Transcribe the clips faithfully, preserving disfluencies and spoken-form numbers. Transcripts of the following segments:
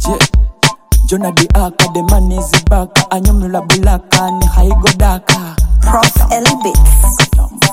Je Jonah the Aka, the man is back. Anyomula bulaka, ni haigo daka. Prof Ellie Beats.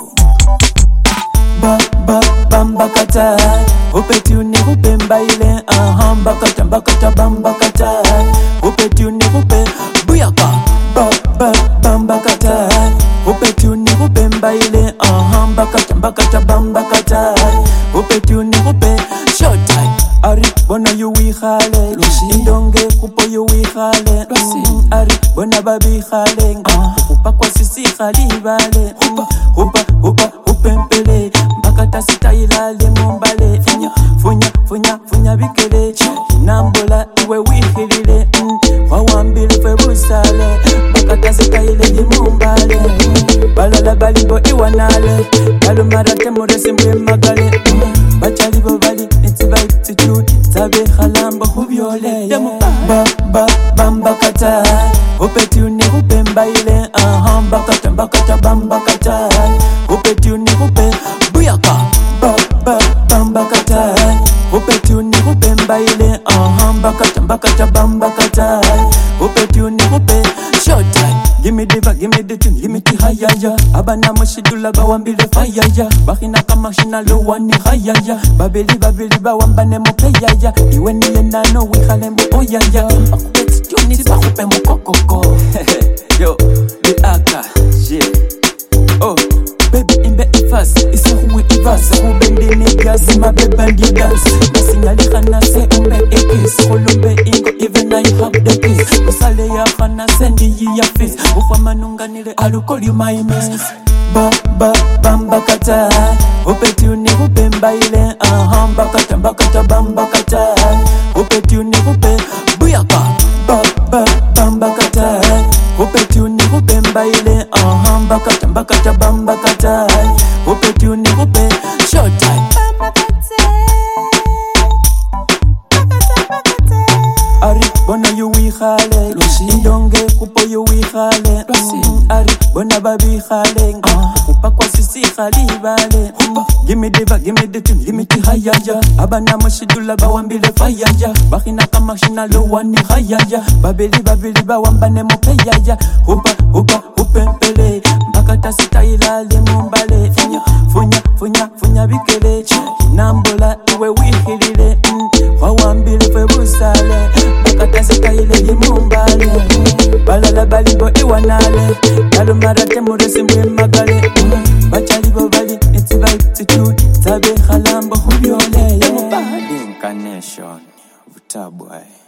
Ba ba bamba kata, upeti uni upe mbaile. Aha mbakata mbakata bamba kata, upeti uni upe buyaka. Ba ba bamba kata, upeti uni upe mbaile. Aha mbakata mbakata bamba kata, upeti uni upe showtime. Ari bona yu wihale, indonge kupo yu wihale. Ari bona babi hale, upa kwa sisi khalibale. Upa upa upa upempele, mbakata sitailale mumbale. Funya funya funya funya bikele, nambola iwe wihilile. Wawambile fe busale, mbakata sitailale mumbale. Balala balibo iwanale, balumara temure simbe magale. Bachalibo bali nitiba attitude, sabe khalamba hubyole. Ba ba bamba kata, upeti uni upe mbaile. Aha mbakata mbakata bamba kata, upeti uni upe buyaka. Ba ba bamba kata, upeti uni upe mbaile. Aha mbakata mbakata bamba kata, upeti uni upe showtime. Give me the vibe, give me the tune, give me the higher ya. Abana moshidula bawambile fire ya. Bakina kama shina lowa ni higher ya. Babeli babeli bawambane mo playa ya. Iwe niye nano wihale mo oya ya. Bakubeti tuni sibakupe mo kokoko. Yo, the Aka, yeah. Oh, baby imbe ifas, isa huwe ifas. Hubendi niggas, ima bebandi dance. Basinyali khana se umbe ekis. Holumbe ingo, even I have the kiss. Usale ya khana sendi ya fizz. Ufa manunganile, I'll call you my miss. Ba ba bamba kata, upeti uni upe mbaile. Aha mbakata mbakata bamba kata, upeti uni upe buyaka. Ba ba bamba kata, upeti uni upe mbaile. Aha mbakata mbakata bamba kata, upeti uni upe showtime. Ari bona yu wihale, indonge kupo yu wihale. Ari bona babi hale, upa kwa sisi khalibale. Give me the vibe, give me the tune, give me the higher ya. Abana moshidula bawambile fire ya. Bakina kama shina lowa ni higher ya. Babeli babeli bawambane mo playa ya. Upa upa upempele, mbakata sitailale mumbale. Funya funya funya funya bikele, nambola iwe wihilile. Wawambile fe busale, mbakata sitailale mumbale. Balala balibo iwanale, balumara temure simbe magale. Bachalibo bali nitiba attitude, sabe khalamba hubyole. Incarnation, utabwa.